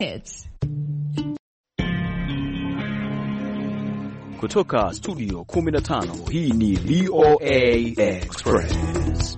Hits. Kutoka studio 15, hii ni VOA Express.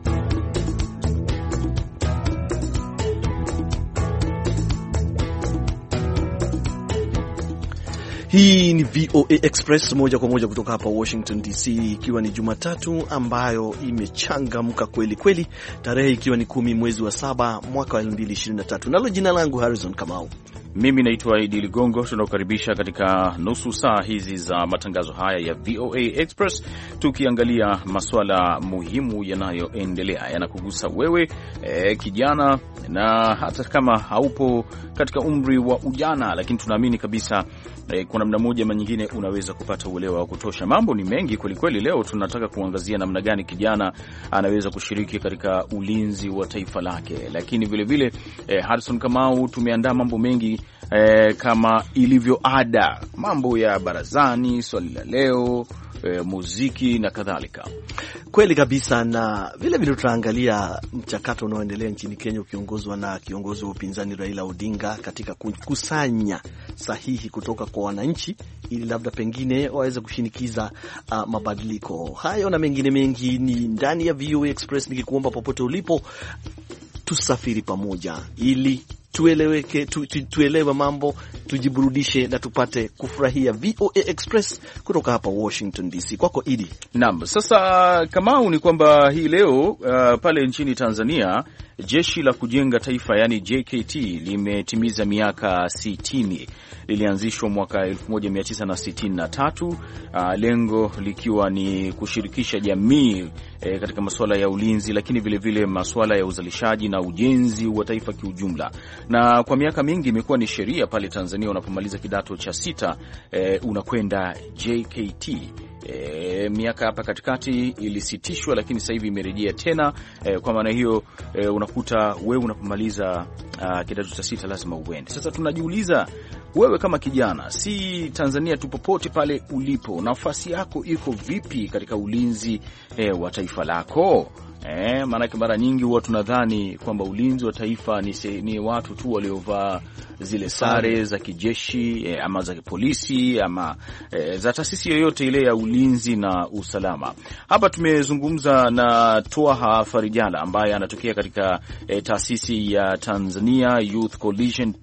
Hii ni VOA Express moja kwa moja kutoka hapa Washington DC, ikiwa ni Jumatatu ambayo imechangamka kweli kweli, tarehe ikiwa ni 10 mwezi wa 7 mwaka wa 2023. Nalo jina langu Harrison Kamau. Mimi naitwa Idi Ligongo. Tunakukaribisha katika nusu saa hizi za matangazo haya ya VOA Express, tukiangalia masuala muhimu yanayoendelea, yanakugusa wewe kijana, na hata kama haupo katika umri wa ujana, lakini tunaamini kabisa kwa namna moja ama nyingine unaweza kupata uelewa wa kutosha. Mambo ni mengi kweli kweli. Leo tunataka kuangazia namna gani kijana anaweza kushiriki katika ulinzi wa taifa lake, lakini vile vile Harrison Kamau, tumeandaa mambo mengi kama ilivyo ada, mambo ya barazani, swali la leo, muziki na kadhalika. Kweli kabisa, na vile vile tutaangalia mchakato unaoendelea nchini Kenya ukiongozwa na kiongozi wa upinzani Raila Odinga katika kukusanya sahihi kutoka kwa wananchi ili labda pengine waweze kushinikiza mabadiliko. Hayo na mengine mengi ni ndani ya VOA Express, nikikuomba popote ulipo tusafiri pamoja ili tueleweke, tuelewe mambo, tujiburudishe na tupate kufurahia VOA Express kutoka hapa Washington DC. Kwako Idi. Naam, sasa Kamau, ni kwamba hii leo pale nchini Tanzania Jeshi la Kujenga Taifa, yani JKT, limetimiza miaka 60. Lilianzishwa mwaka 1963, lengo likiwa ni kushirikisha jamii katika masuala ya ulinzi, lakini vile vile masuala ya uzalishaji na ujenzi wa taifa kiujumla. Na kwa miaka mingi imekuwa ni sheria pale Tanzania, unapomaliza kidato cha 6 unakwenda JKT. Miaka hapa katikati ilisitishwa, lakini sasa hivi imerejea tena. Kwa maana hiyo unakuta wewe unapomaliza kidato cha 6 lazima uende. Sasa tunajiuliza, wewe kama kijana, si Tanzania tu, popote pale ulipo, nafasi yako iko vipi katika ulinzi wa taifa lako? Maanake mara nyingi huwa tunadhani kwamba ulinzi wa taifa ni watu tu waliovaa zile sare za kijeshi ama za polisi ama za taasisi yoyote ile ya ulinzi na usalama. Hapa tumezungumza na Twaha Farijala ambaye anatokea katika taasisi ya Tanzania Youth Coalition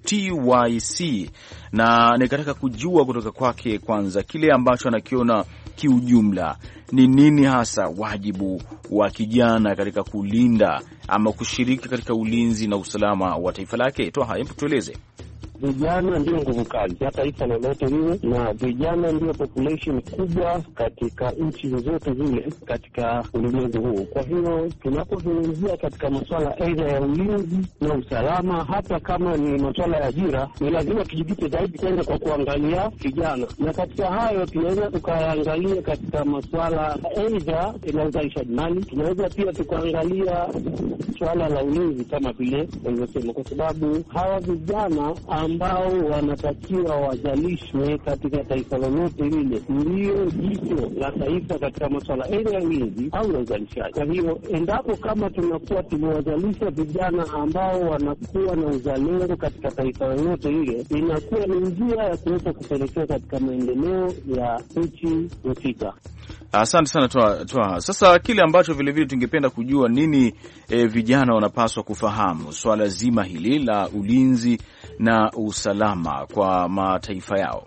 TYC, na nikataka kujua kutoka kwake kwanza kile ambacho anakiona kiujumla ni nini hasa wajibu wa kijana katika kulinda ama kushiriki katika ulinzi na usalama wa taifa lake. Toa, hebu tueleze. Vijana ndio nguvu kazi ya taifa lolote lile, na vijana ndio population kubwa katika nchi zote zile katika ulimwengu huu. Kwa hiyo tunapozungumzia katika masuala aidha ya ulinzi na usalama, hata kama ni masuala ya ajira, ni lazima tujikite zaidi kwenda kwa kuangalia vijana, na katika hayo tunaweza tukaangalia katika masuala aidha ya uzalishaji mali, tunaweza pia tukaangalia swala la ulinzi kama vile nilivyosema, kwa sababu hawa vijana ambao wanatakiwa wazalishwe katika taifa lolote lile ndio jicho la taifa katika masuala ya ulinzi au uzalishaji. Kwa hiyo endapo kama tunakuwa tumewazalisha vijana ambao wanakuwa na uzalendo katika taifa lolote lile, inakuwa ni njia ya kuweza kupelekea katika maendeleo ya nchi husika. Asante sana Twaha. Sasa kile ambacho vile vile tungependa kujua nini vijana wanapaswa kufahamu swala zima hili la ulinzi na usalama kwa mataifa yao.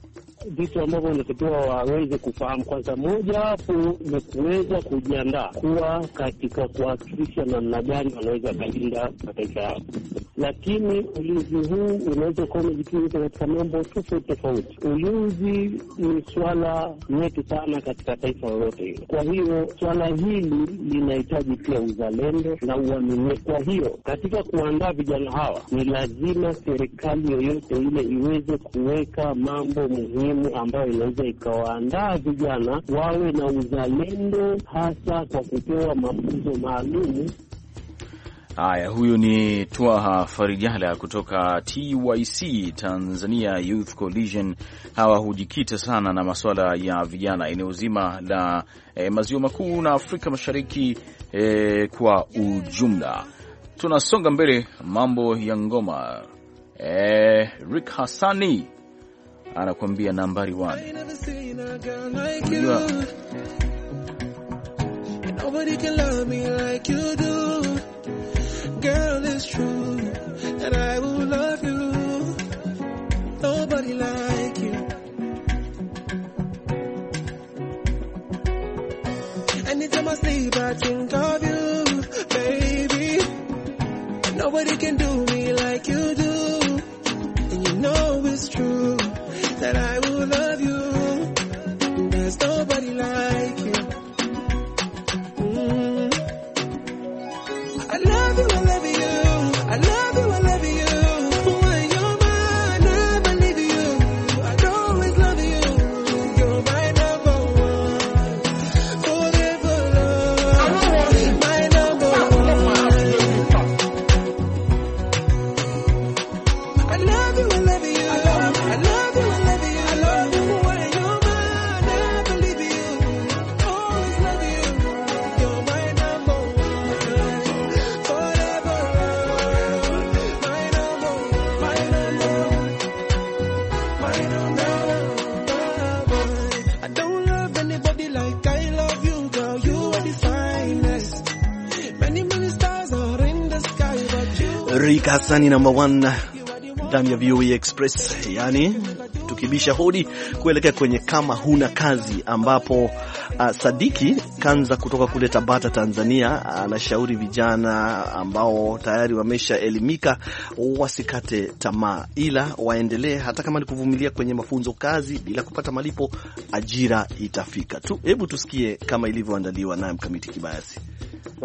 Vitu ambavyo wanatakiwa waweze kufahamu, kwanza moja hapo ni kuweza kujiandaa kuwa katika kuhakikisha namna gani wanaweza kulinda mataifa yao. Lakini ulinzi huu unaweza kuwa umejikita katika mambo tofauti. Ulinzi ni swala nyeti sana katika taifa lolote hilo. Kwa hiyo swala hili linahitaji pia uzalendo na uaminifu. Kwa hiyo katika kuandaa vijana hawa, ni lazima serikali yoyote ile iweze kuweka mambo muhimu ambayo inaweza ikawaandaa vijana wawe na uzalendo, hasa kwa kupewa mafunzo maalum. Haya, huyu ni Twaha Farijala kutoka TYC, Tanzania Youth Coalition. Hawa hujikita sana na masuala ya vijana eneo zima la maziwa makuu na Afrika Mashariki kwa ujumla. Tunasonga mbele, mambo ya ngoma. Rick Hassani anakuambia nambari 1. Nobody can love me like you do. Girl, it's true that I will love you. Nobody like you. Anytime I sleep, I think of you, baby. Nobody can do me like you do. And you know it's true that I will love you. There's nobody like you. I love you, I love you. I love you, I love you. When you're mine, I believe you. I'd always love you. You're my number one. Forever love. My number one. I love you, I love you. I love you, I love you. I love you. When you're mine, I believe you. Always love you. You're my number one. Forever love. My number one. My number one. I don't love anybody like I love you, girl. You are the finest. Many, many stars are in the sky, but you Rick Hassani number 1 ndani ya VOA Express, yani tukibisha hodi kuelekea kwenye kama huna kazi, ambapo Sadiki Kanza kutoka kule Tabata, Tanzania, anashauri vijana ambao tayari wameshaelimika wasikate tamaa, ila waendelee, hata kama ni kuvumilia kwenye mafunzo kazi bila kupata malipo, ajira itafika tu. Hebu tusikie kama ilivyoandaliwa naye Mkamiti Kibayasi. Kwa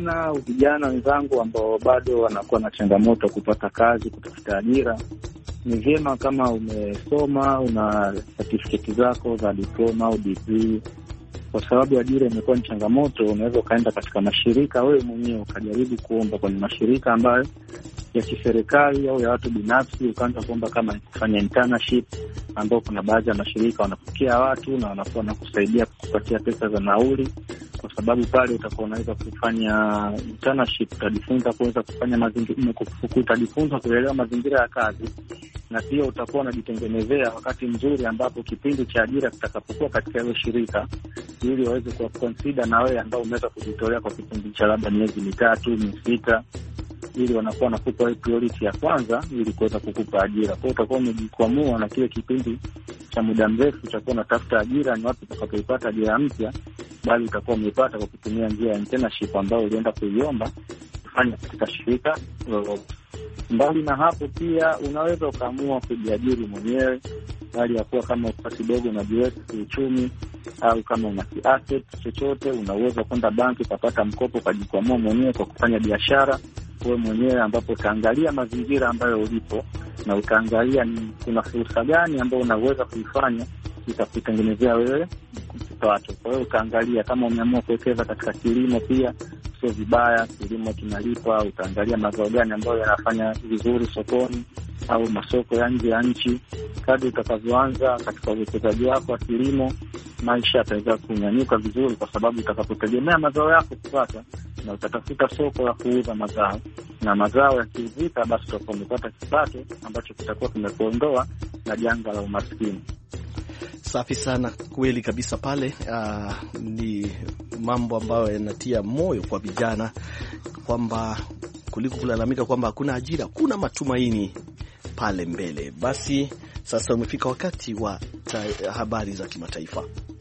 vijana wenzangu ambao bado wanakuwa na changamoto kupata kazi, kutafuta ajira, ni vyema kama umesoma, una certificate zako za diploma au degree, kwa sababu ajira imekuwa ni changamoto. Unaweza kaenda katika mashirika wewe mwenyewe ukajaribu kuomba kwenye mashirika ambayo ya kiserikali au ya watu binafsi, ukaanza kuomba kama kufanya internship, ambao kuna baadhi ya mashirika wanapokea watu na wanakuwa na kusaidia kukupatia pesa za nauli, kwa sababu pale utakuwa unaweza kufanya internship, utajifunza kuweza kufanya mazingira, utajifunza kuelewa mazingira ya kazi, na pia utakuwa unajitengenezea wakati mzuri ambapo kipindi cha ajira kitakapokuwa katika hilo shirika, ili waweze kuconsider na wewe ambao umeweza kujitolea kwa kipindi cha labda miezi 3, 6, ili wanakuwa nakupa priority ya kwanza ili kuweza kukupa ajira. Kwa hiyo utakuwa umejikwamua na kile kipindi cha muda mrefu utakuwa unatafuta ajira, ni wapi utakapoipata ajira mpya, bali utakuwa umeipata kwa kutumia njia ya internship ambayo ulienda kuiomba kufanya katika shirika lolote. Mbali na hapo, pia unaweza ukaamua kujiajiri mwenyewe, bali ya kuwa kama upasi dogo na jiwezi kiuchumi, au kama una asset chochote, unaweza kwenda banki ukapata mkopo ukajikwamua mwenyewe kwa kufanya biashara wewe mwenyewe, ambapo utaangalia mazingira ambayo ulipo na utaangalia ni kuna fursa gani ambayo unaweza kuifanya itakutengenezea wewe kipato. Kwa hiyo utaangalia kama umeamua kuwekeza katika kilimo, pia sio vibaya, kilimo kinalipa. Utaangalia mazao gani ambayo yanafanya vizuri sokoni au masoko ya nje ya nchi. Kadri utakavyoanza katika uwekezaji wako wa kilimo, maisha yataweza kunyanyuka vizuri, kwa sababu utakapotegemea mazao yako kupata, na utatafuta soko la kuuza mazao, na mazao yakiuzika, basi utakuwa umepata kipato ambacho kitakuwa kimekuondoa na janga la umaskini. Safi sana, kweli kabisa pale. Ni mambo ambayo yanatia moyo kwa vijana, kwamba kuliko kulalamika kwamba hakuna ajira, kuna matumaini pale mbele. Basi sasa umefika wakati wa habari za kimataifa.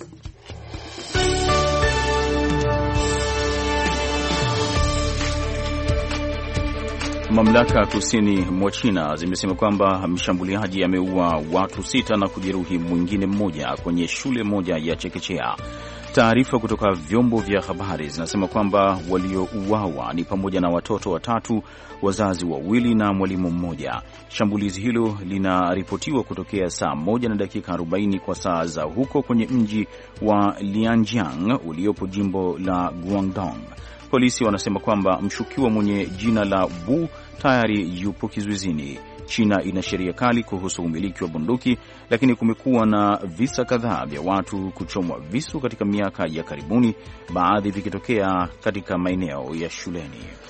Mamlaka kusini mwa China zimesema kwamba mshambuliaji ameua watu 6 na kujeruhi mwingine mmoja kwenye shule moja ya chekechea. Taarifa kutoka vyombo vya habari zinasema kwamba waliouawa ni pamoja na watoto 3, wazazi 2 na mwalimu mmoja. Shambulizi hilo linaripotiwa kutokea saa 1:40 kwa saa za huko kwenye mji wa Lianjiang uliopo jimbo la Guangdong. Polisi wanasema kwamba mshukiwa mwenye jina la Bu tayari yupo kizuizini. China ina sheria kali kuhusu umiliki wa bunduki, lakini kumekuwa na visa kadhaa vya watu kuchomwa visu katika miaka ya karibuni, baadhi vikitokea katika maeneo ya shuleni.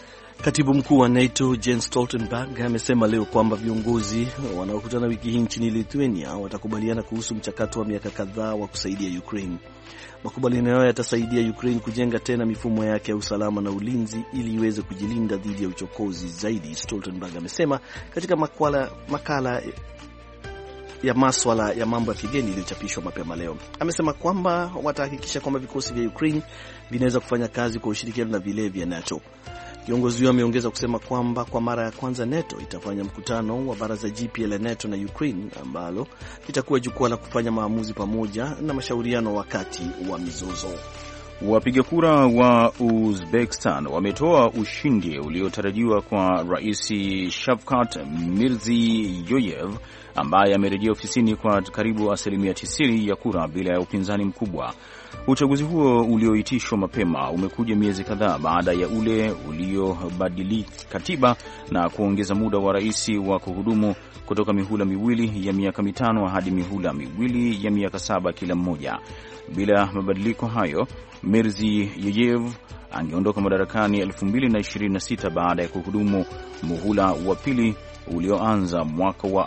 Katibu mkuu wa NATO Jens Stoltenberg amesema leo kwamba viongozi wanaokutana wiki hii nchini Lithuania watakubaliana kuhusu mchakato wa miaka kadhaa wa kusaidia Ukraine. Makubaliano hayo yatasaidia Ukraine kujenga tena mifumo yake ya usalama na ulinzi ili iweze kujilinda dhidi ya uchokozi zaidi, Stoltenberg amesema katika makala ya maswala ya mambo ya kigeni iliyochapishwa mapema leo. Amesema kwamba watahakikisha kwamba vikosi vya Ukraine vinaweza kufanya kazi kwa ushirikiano na vile vya NATO. Kiongozi huyo ameongeza kusema kwamba kwa mara ya kwanza NATO itafanya mkutano wa baraza jipya la NATO na Ukraine ambalo litakuwa jukwaa la kufanya maamuzi pamoja na mashauriano wakati wa mizozo. Wapiga kura wa Uzbekistan wametoa ushindi uliotarajiwa kwa Rais Shavkat Mirziyoyev ambaye amerejea ofisini kwa karibu 90% ya kura bila ya upinzani mkubwa. Uchaguzi huo ulioitishwa mapema umekuja miezi kadhaa baada ya ule uliobadili katiba na kuongeza muda wa rais wa kuhudumu kutoka mihula miwili ya miaka 5 hadi mihula miwili ya miaka 7 kila mmoja. Bila mabadiliko hayo, Mirziyoyev angeondoka madarakani 2026 baada ya kuhudumu muhula wa pili ulioanza mwaka wa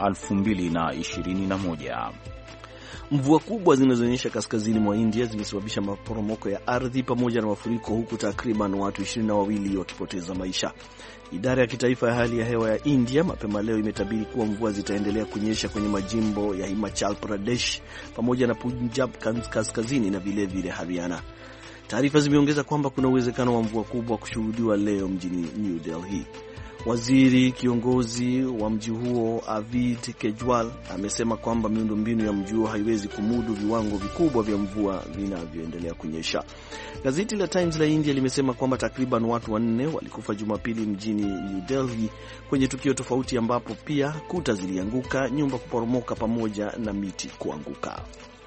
2021. Mvua kubwa zinazonyesha kaskazini mwa India zimesababisha maporomoko ya ardhi pamoja na mafuriko, huku takriban watu 22 wakipoteza maisha. Idara ya kitaifa ya hali ya hewa ya India mapema leo imetabiri kuwa mvua zitaendelea kunyesha kwenye majimbo ya Himachal Pradesh pamoja na Punjab kaskazini na vile vile Haryana. Taarifa zimeongeza kwamba kuna uwezekano wa mvua kubwa kushuhudiwa leo mjini New Delhi. Waziri kiongozi wa mji huo Arvind Kejriwal amesema kwamba miundombinu ya mji huo haiwezi kumudu viwango vikubwa vya mvua vinavyoendelea kunyesha. Gazeti la Times la India limesema kwamba takriban watu 4 walikufa Jumapili mjini New Delhi kwenye tukio tofauti, ambapo pia kuta zilianguka, nyumba kuporomoka pamoja na miti kuanguka.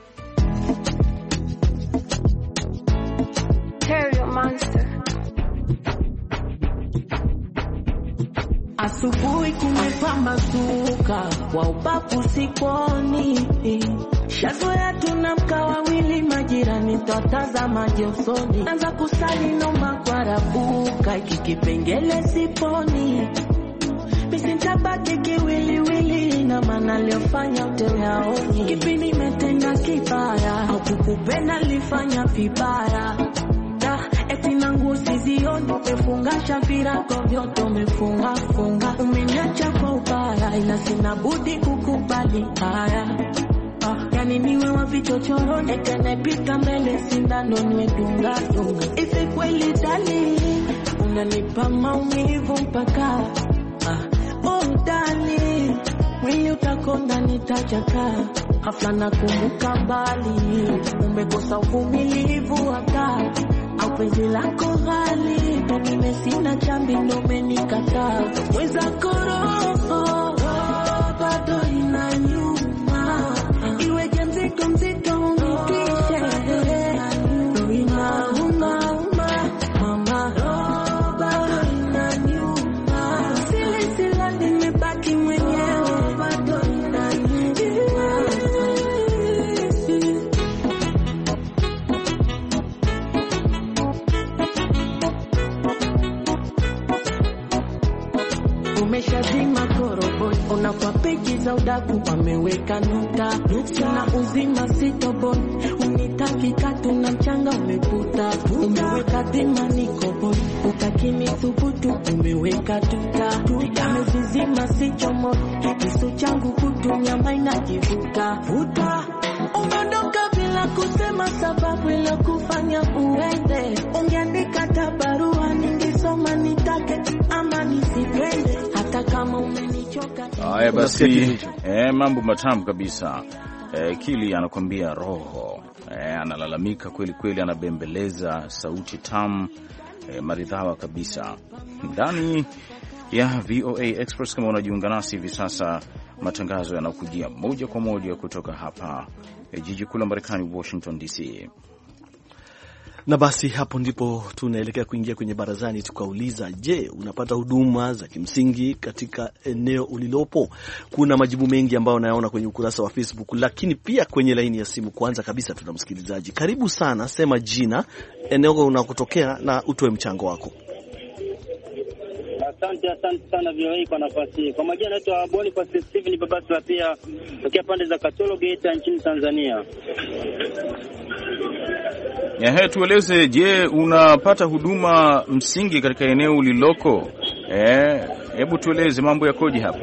Asubuhi kumepambazuka, kwa upapu sikoni, shazoea tunamka wawili, majirani twatazama usoni, anza kusali noma kwa rabuka, iki kipengele siponi, misintabaki kiwiliwili, na maana liofanya utewe haoni, kipi nimetenda kibaya, au kukupenda lifanya vibaya, eti nangu sizioni, umefunga shafirako vyote umefunga, umeniacha kwa ubaya, ila sina budi kukubali haya. Yani niwe wa vichochoro, ekanepika mbele sindano niwe dunga. Ife kweli dali, unanipa maumivu mpaka oh dali, mwili utakonda nitachaka, hafla na kumbuka mbali, umekosa uvumilivu hata au penzi lako ghali, mimi sina chambi ndo umenikataa, mweza koroho bado inanyuma, iweje mzito unitishe, ndo inauma mama, bado inanyuma, sila nimebaki mwenyewe, bado inanyuma. Umeshazima koroboi, unakwa peji za udaku, wameweka nukta, sina uzima sitoboi, unitaki katu na mchanga umeputa, umeweka dhima nikoboi, utakini thubutu, umeweka tuta, amezizima sichomo, kisu changu kutu, nyama inajivuta, umeondoka bila kusema sababu ilo kufanya uende, ungeandika tabarua ningisoma nitake ama nisipende, hata kama umenichoka. Haya basi, mambo matamu kabisa. Kili anakuambia roho, analalamika kweli kweli, anabembeleza, sauti tamu, maridhawa kabisa. Ndani ya VOA Express, kama unajiunga nasi hivi sasa, matangazo yanakujia moja kwa moja kutoka hapa jiji kuu la Marekani, Washington DC. Na basi hapo ndipo tunaelekea kuingia kwenye barazani, tukauliza, je, unapata huduma za kimsingi katika eneo ulilopo? Kuna majibu mengi ambayo nayaona kwenye ukurasa wa Facebook, lakini pia kwenye laini ya simu. Kwanza kabisa tuna msikilizaji. Karibu sana, sema jina, eneo unakotokea na utoe mchango wako. Asante sana VOA kwa nafasi hii. Kwa majina naitwa Boniface Steven Babasla, pia tokea pande za Katoro Geita nchini Tanzania. Tueleze, je, unapata huduma msingi katika eneo uliloko? Hebu tueleze mambo yakoje hapa?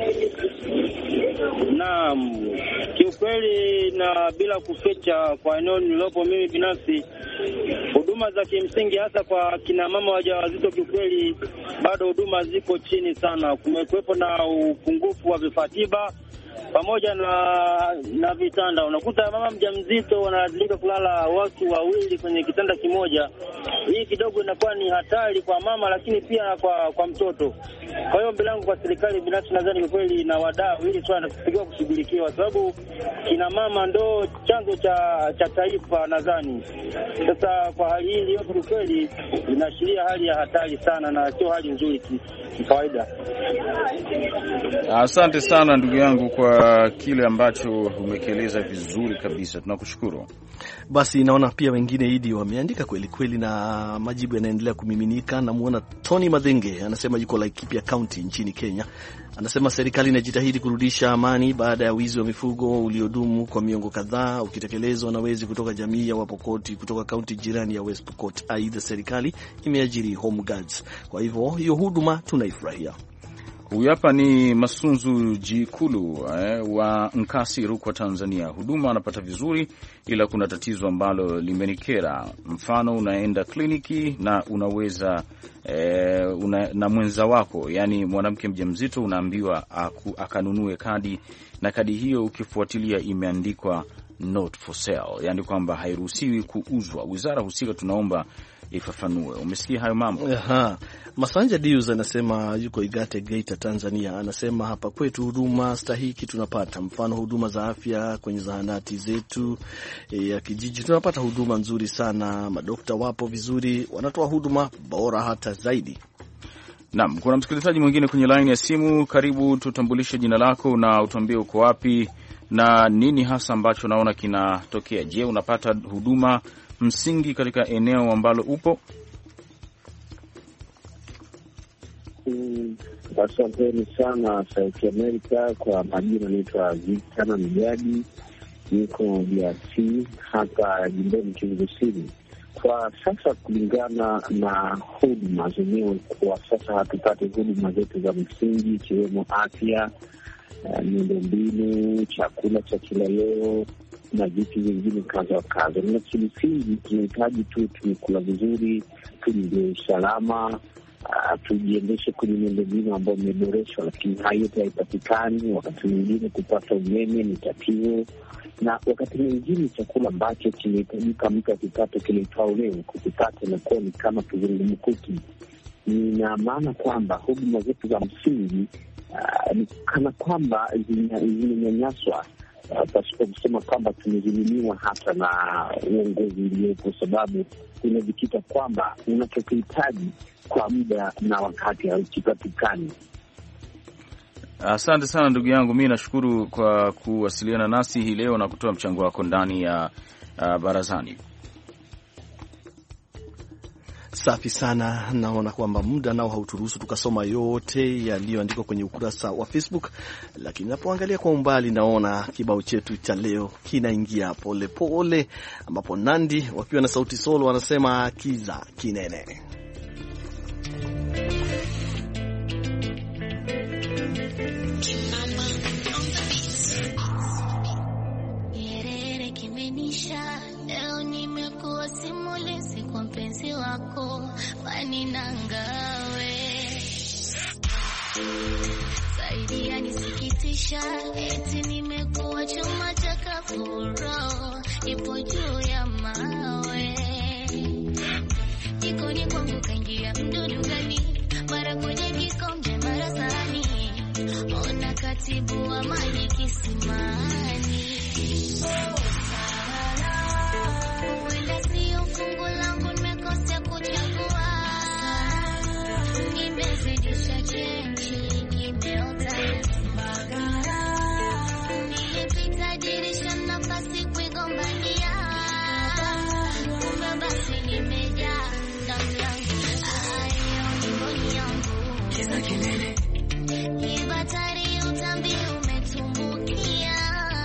Naam, kiukweli na bila kuficha, kwa eneo nililopo mimi binafsi, huduma za kimsingi hasa kwa kina mama wajawazito, kiukweli bado huduma ziko chini sana. Kumekuwepo na upungufu wa vifaa tiba pamoja na vitanda. Unakuta mama mjamzito wanalazimika kulala watu wawili kwenye kitanda kimoja. Hii kidogo inakuwa ni hatari kwa mama, lakini pia kwa mtoto. Kwa hiyo mbele yangu kwa serikali binafsi, nadhani kwa kweli na wadau, ili swala linatakiwa kushughulikiwa, sababu kina mama ndo chanzo cha taifa nadhani. Sasa kwa hali hii yote kwa kweli inaashiria hali ya hatari sana na sio hali nzuri kawaida. Asante sana ndugu yangu kwa kile ambacho umekieleza vizuri kabisa. Tunakushukuru. Basi naona pia wengine Idi wameandika kweli kweli na majibu yanaendelea kumiminika. Namuona Tony Madhenge anasema yuko Laikipia County nchini Kenya. Anasema serikali inajitahidi kurudisha amani baada ya wizi wa mifugo uliodumu kwa miongo kadhaa ukitekelezwa na wezi kutoka jamii ya Wapokoti kutoka kaunti jirani ya West Pokot. Aidha, serikali imeajiri home guards. Kwa hivyo hiyo huduma tunaifurahia. Huyu hapa ni Masunzu Jikulu wa Nkasi, Rukwa, Tanzania. Huduma anapata vizuri, ila kuna tatizo ambalo limenikera. Mfano, unaenda kliniki na unaweza na mwenza wako, yani mwanamke mjamzito, unaambiwa akanunue kadi, na kadi hiyo ukifuatilia imeandikwa not for sale, yani kwamba hairuhusiwi kuuzwa. Wizara husika tunaomba ifafanue. Umesikia hayo mambo? Aha. Masanja Dius anasema yuko Igate, Geita, Tanzania. Anasema hapa kwetu huduma stahiki tunapata. Mfano, huduma za afya kwenye zahanati zetu ya kijiji tunapata huduma nzuri sana. Madokta wapo vizuri, wanatoa huduma bora hata zaidi. Naam, kuna msikilizaji mwingine kwenye line ya simu. Karibu, tutambulishe jina lako na utuambie uko wapi na nini hasa ambacho naona kinatokea. Je, unapata huduma msingi katika eneo ambalo upo? Asanteni sana Sauti Amerika. Kwa majina naitwa Victor na Mjadi, niko DRC hapa jimboni Kivu Kusini. Kwa sasa kulingana na huduma zenyewe, kwa sasa hatupate huduma zetu za msingi ikiwemo afya, miundombinu, chakula cha kila leo na vitu vingine kadha wa kadha. Na kimsingi tunahitaji tu tumekula vizuri, tulinde usalama, tujiendeshe kwenye miundombinu ambayo imeboreshwa, lakini hayo yote haipatikani. Wakati mwingine kupata umeme ni tatizo, na wakati mwingine chakula ambacho kinahitajika mtu akipata kile itwao leo kukipata inakuwa ni kama kizungumkuti. Ina maana kwamba huduma zetu za msingi ni kana kwamba zimenyanyaswa, pasipo kusema kwamba tumezulumiwa hata na uongozi uliopo, sababu unajikita kwamba unachokihitaji kwa muda na wakati haukipatikani. Asante sana ndugu yangu, mimi nashukuru kwa kuwasiliana nasi hii leo na kutoa mchango wako ndani ya barazani. Safi sana. Naona kwamba muda nao hauturuhusu tukasoma yote yaliyoandikwa kwenye ukurasa wa Facebook, lakini napoangalia kwa umbali naona kibao chetu cha leo kinaingia pole pole, ambapo Nandi wakiwa na Sauti Sol wanasema kiza kinene. Leo nimekuwa simulizi kwa mpenzi wako, wani nangawe zaidi ya nisikitisha, eti nimekuwa chuma cha kafuro, ipo juu ya mawe, jikoni kwangu kaingia mdudu gani, mara kwenye kikombe mara sahani, ona katibu wa maji kisimani. Wenda siyo fungu langu, nimekosea kuchagua, nimezidisha chenji, nimeota nilipita dirisha nafasi kuigombania, kumbe basi nimejaa ndani yangu, ayo ni mboni yangu.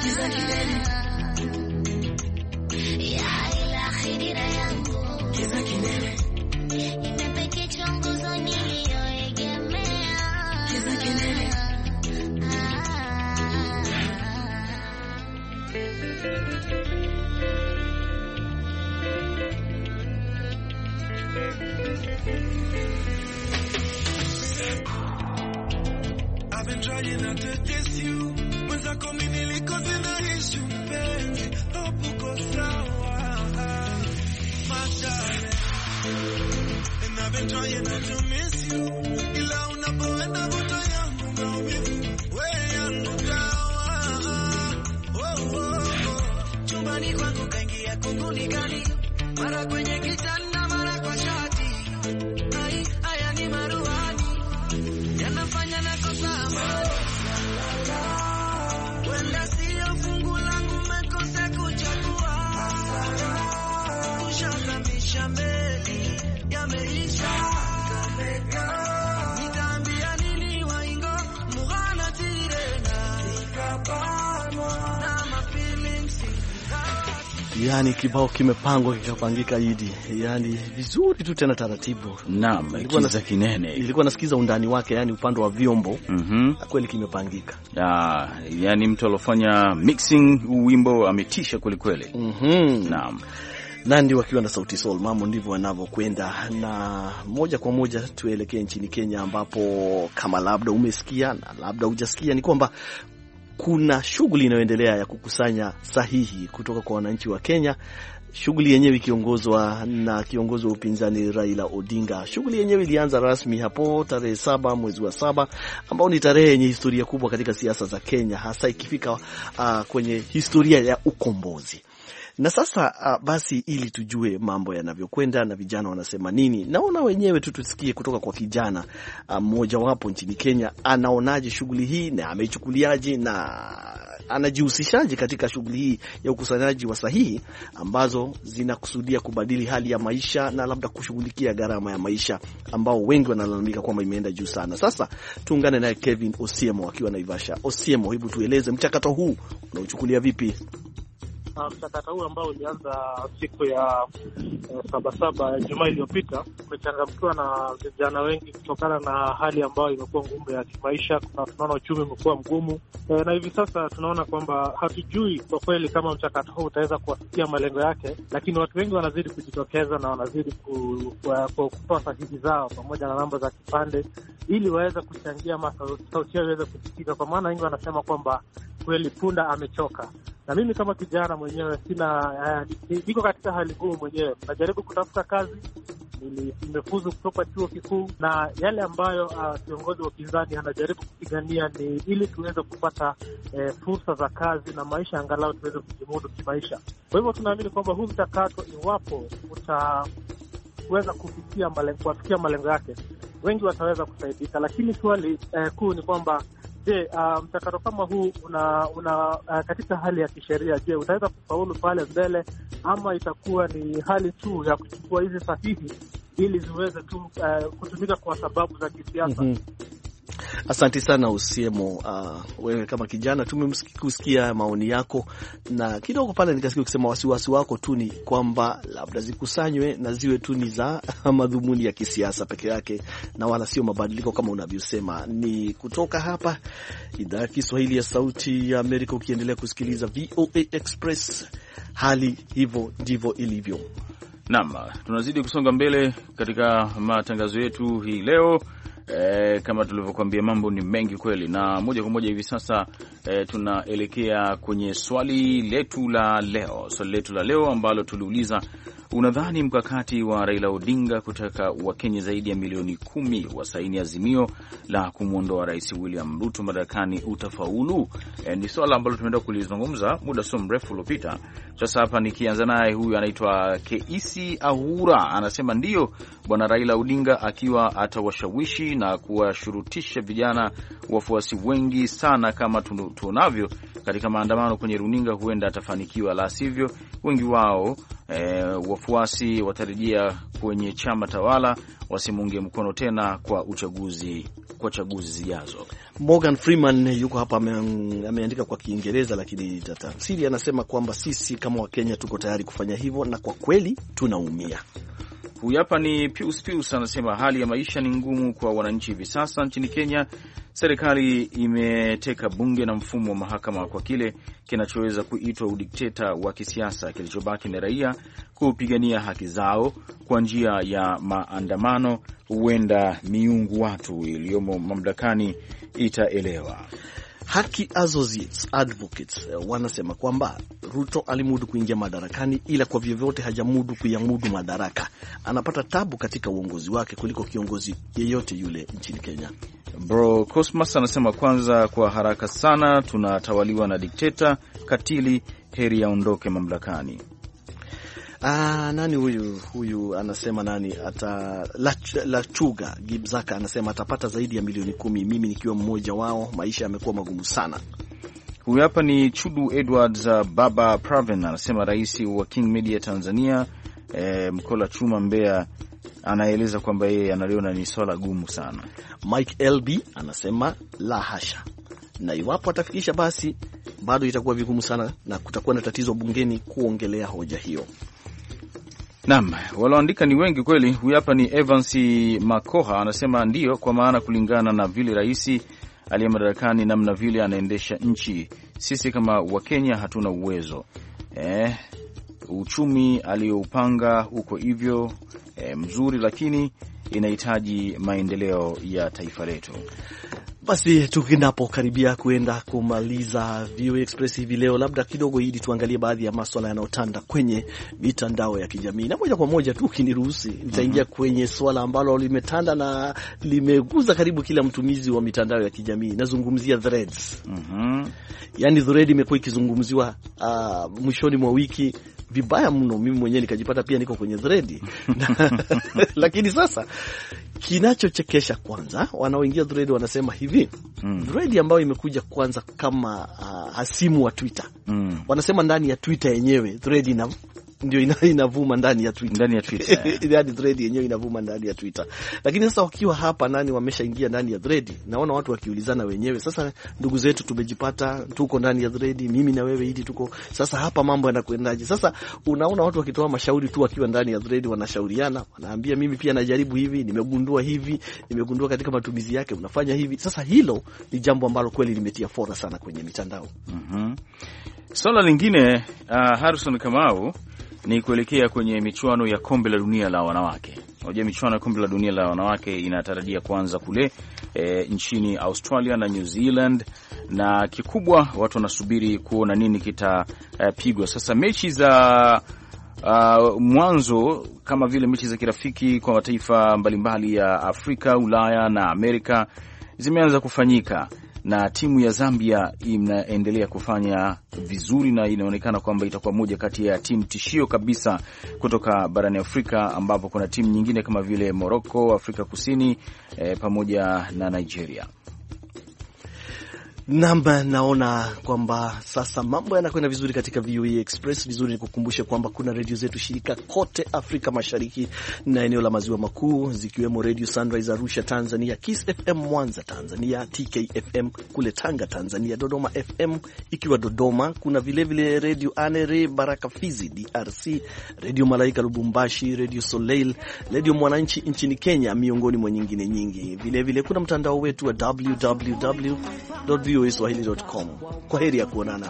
I've been trying not to diss you. Mwenza komi nilikoze na issue mpenzi. Hope uko sawa. My darling. And I've been trying not to miss you. Ila unapoenda vuta yangu maumivu. We yangu kawa. Oh, oh, oh. Chumbani kwangu kaingia kunguni gani. Mara kwenye kitanda mara kwa shati. Haya ni maruani. Yanafanya nakosa amani. Wenda siyo fungu langu mekose kuchagua. Ushazamisha meli yameisha. Nitaambia nini waingo mughana tirena. Na mapilings. Yani kibao kimepangwa kikapangika Idi. Yani vizuri tu tena taratibu. Naam, kiza kinene. Ilikuwa nasikiza undani wake, yani upande wa vyombo. Kweli kimepangika. Yani mtu alofanya mixing wimbo ametisha kweli kweli. Naam. Nandi wakiwa na Sauti Sol, mambo ndivyo wanavyokwenda. Na moja kwa moja tuelekee nchini Kenya, ambapo kama labda umesikia na labda hujasikia ni kwamba kuna shughuli inayoendelea ya kukusanya sahihi kutoka kwa wananchi wa Kenya. Shughuli yenyewe ikiongozwa na kiongozi wa upinzani Raila Odinga. Shughuli yenyewe ilianza rasmi hapo tarehe 7 mwezi wa 7, ambao ni tarehe yenye historia kubwa katika siasa za Kenya, hasa ikifika kwenye historia ya ukombozi. Na sasa basi, ili tujue mambo yanavyokwenda na vijana wanasema nini, naona wenyewe tusikie kutoka kwa kijana mmoja wapo nchini Kenya. Anaonaje shughuli hii na ameichukuliaje na anajihusishaje katika shughuli hii ya ukusanyaji wa sahihi ambazo zinakusudia kubadili hali ya maisha na labda kushughulikia gharama ya maisha ambao wengi wanalalamika kwamba imeenda juu sana. Sasa tuungane naye Kevin Osiemo akiwa Naivasha. Osiemo, hebu tueleze mchakato huu unauchukulia vipi? Mchakato huu ambao ulianza siku ya Sabasaba Jumaa iliyopita umechangamkiwa na vijana wengi kutokana na hali ambayo imekuwa ngumu ya kimaisha. Tunaona uchumi umekuwa mgumu, na hivi sasa tunaona kwamba hatujui kwa kweli kama mchakato huu utaweza kuwafikia malengo yake, lakini watu wengi wanazidi kujitokeza na wanazidi kutoa sahihi zao pamoja na namba za kipande ili waweze kuchangia sauti yao iweze kusikika, kwa maana wengi wanasema kwamba kweli punda amechoka. Na mimi kama kijana mwenyewe niko katika hali ngumu mwenyewe. Najaribu kutafuta kazi, nimefuzu kutoka chuo kikuu, na yale ambayo kiongozi wa upinzani anajaribu kupigania ni ili tuweze kupata fursa za kazi na maisha, angalau tuweze kujimudu kimaisha. Kwa hivyo tunaamini kwamba huu mchakato, iwapo utaweza kufikia malengo yake, wengi wataweza kusaidika. Lakini swali kuu ni kwamba je, mchakato kama huu una katika hali ya kisheria, je, utaweza kufaulu pale mbele, ama itakuwa ni hali tu ya kuchukua hizi sahihi ili ziweze tu kutumika kwa sababu za kisiasa? Asante sana Usiemo. Wewe kama kijana tumekusikia maoni yako, na kidogo pale nikasikia ukisema wasiwasi wako tu ni kwamba labda zikusanywe na ziwe tu ni za madhumuni ya kisiasa peke yake na wala sio mabadiliko kama unavyosema. Ni kutoka hapa idhaa ya Kiswahili ya Sauti ya Amerika, ukiendelea kusikiliza VOA Express. Hali hivyo ndivyo ilivyo. Naam, tunazidi kusonga mbele katika matangazo yetu hii leo. Kama tulivyokuambia, mambo ni mengi kweli, na moja kwa moja hivi sasa tunaelekea kwenye swali letu la leo. Swali letu la leo ambalo tuliuliza, unadhani mkakati wa Raila Odinga kutaka Wakenya zaidi ya milioni 10 wasaini azimio la kumwondoa Rais William Ruto madarakani utafaulu? Ni swala ambalo tumeenda kulizungumza muda sio mrefu uliopita. Sasa hapa nikianza naye, huyu anaitwa Keisi Ahura, anasema ndiyo, bwana Raila Odinga akiwa atawashawishi na kuwashurutisha vijana wafuasi wengi sana kama tunavyo katika maandamano kwenye runinga, huenda atafanikiwa, la sivyo wengi wao wafuasi watarejea kwenye chama tawala, wasimunge mkono tena kwa chaguzi zijazo. Morgan Freeman yuko hapa, ameandika kwa Kiingereza lakini tafsiri anasema kwamba sisi kama Wakenya tuko tayari kufanya hivyo na kwa kweli tunaumia. Huyu hapa ni Pius anasema hali ya maisha ni ngumu kwa wananchi hivi sasa nchini Kenya. Serikali imeteka bunge na mfumo wa mahakama kwa kile kinachoweza kuitwa udikteta wa kisiasa. Kilichobaki na raia kupigania haki zao kwa njia ya maandamano. Huenda miungu watu iliyomo mamlakani itaelewa. Haki Associates Advocates wanasema kwamba Ruto alimudu kuingia madarakani, ila kwa vyovyote hajamudu kuyamudu madaraka. Anapata tabu katika uongozi wake kuliko kiongozi yeyote yule nchini Kenya. Bro Cosmas anasema kwanza, kwa haraka sana tunatawaliwa na dikteta katili, heri yaondoke mamlakani. Nani huyu anasema nani Lachuga Gibzaka anasema atapata zaidi ya milioni 10, mimi nikiwa mmoja wao, maisha yamekuwa magumu sana. Huyu hapa ni Chudu Edwards Baba Praven anasema rais wa King Media Tanzania Mkola Chuma Mbeya anaeleza kwamba yeye analiona ni swala gumu sana. Mike LB anasema la hasha, na iwapo atafikisha basi bado itakuwa vigumu sana na kutakuwa na tatizo bungeni kuongelea hoja hiyo. Naam, walioandika ni wengi kweli. Huyu hapa ni Evans Makoha anasema ndio, kwa maana kulingana na vile rais aliye madarakani namna vile anaendesha nchi, sisi kama Wakenya hatuna uwezo. Uchumi aliyoupanga uko hivyo mzuri, lakini inahitaji maendeleo ya taifa letu. Basi tukinapokaribia kuenda kumaliza VOA Express hivi leo, labda kidogo hili tuangalie baadhi ya masuala yanayotanda kwenye mitandao ya kijamii. Na moja kwa moja tu ukiniruhusi nitaingia kwenye swala ambalo limetanda na limeguza karibu kila mtumizi wa mitandao ya kijamii. Nazungumzia Threads. Yaani Thread imekuwa ikizungumziwa mwishoni mwa wiki vibaya mno. Mimi mwenyewe nikajipata pia niko kwenye Thread. Lakini sasa kinachochekesha, kwanza wanaoingia Thread wanasema hivi, Thread ambayo imekuja kwanza kama hasimu wa Twitter. Wanasema ndani ya Twitter yenyewe Thread ndio inavuma ndani ya Twitter. Yaani Thread yenyewe inavuma ndani ya Twitter. Lakini sasa wakiwa hapa nani wameshaingia ndani ya Thread, naona watu wakiulizana wenyewe, sasa ndugu zetu tumejipata tuko ndani ya Thread, mimi na wewe hidi tuko. Sasa hapa mambo yanakwendaje? Sasa unaona watu wakitoa mashauri tu wakiwa ndani ya Thread, wanashauriana, wanaambia mimi pia najaribu hivi, nimegundua katika matumizi yake unafanya hivi. Sasa hilo ni jambo ambalo kweli limetia fora sana kwenye mitandao. Swala lingine Harrison Kamau ni kuelekea kwenye michuano ya kombe la dunia la wanawake. Unajua michuano ya kombe la dunia la wanawake inatarajia kuanza kule nchini Australia na New Zealand, na kikubwa watu wanasubiri kuona nini kitapigwa. Sasa mechi za mwanzo kama vile mechi za kirafiki kwa mataifa mbalimbali ya Afrika, Ulaya na Amerika zimeanza kufanyika, na timu ya Zambia inaendelea kufanya vizuri na inaonekana kwamba itakuwa moja kati ya timu tishio kabisa kutoka barani Afrika, ambapo kuna timu nyingine kama vile Morocco, Afrika Kusini pamoja na Nigeria. Naona kwamba sasa mambo yanakwenda vizuri katika VOA Express. Vizuri ni kukumbusha kwamba kuna redio zetu shirika kote Afrika Mashariki na eneo la Maziwa Makuu, zikiwemo Radio Sunrise Arusha Tanzania, Kiss FM Mwanza Tanzania, TKFM kule Tanga Tanzania, Dodoma FM ikiwa Dodoma. Kuna vile Radio Anere Baraka Fizi DRC, Radio Malaika Lubumbashi, Radio Soleil, Radio Mwananchi nchini Kenya, miongoni mwa nyingine nyingi. Vile kuna mtandao wetu wa www.voaswahili.com. Kwa heri ya kuonana.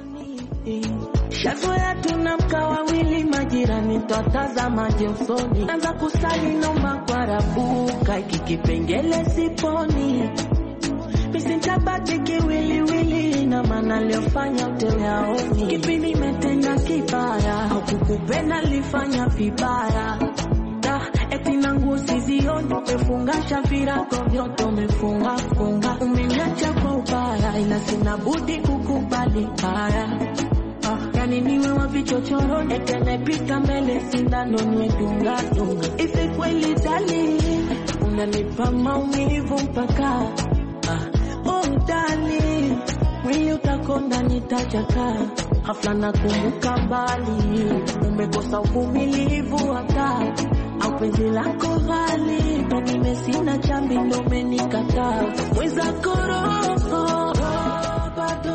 Shazoea tunamka wawili majirani, twatazama usoni, anza kusali nomba kwa rabuka, kikipengele siponi misintabati kiwiliwili, na maana liofanya uteweaoni, kipi nimetenda kibaya au kukupenda lifanya vibaya, eti nangu sizioni, umefungasha virako vyote umefunga, umeniacha kwa ubaya, ila sina budi kukubali haya. Yani niwe wa vichochoro, ete nepita mbele sindano niwe dunga. Ife kweli dali, unanipa maumivu mpaka oh dali, mwili utakonda nitachaka, hafla na kumbuka mbali, umekosa uvumilivu hata au penzi lako ghali, mimi sina chambi ndo umenikataa. Mweza koroho bado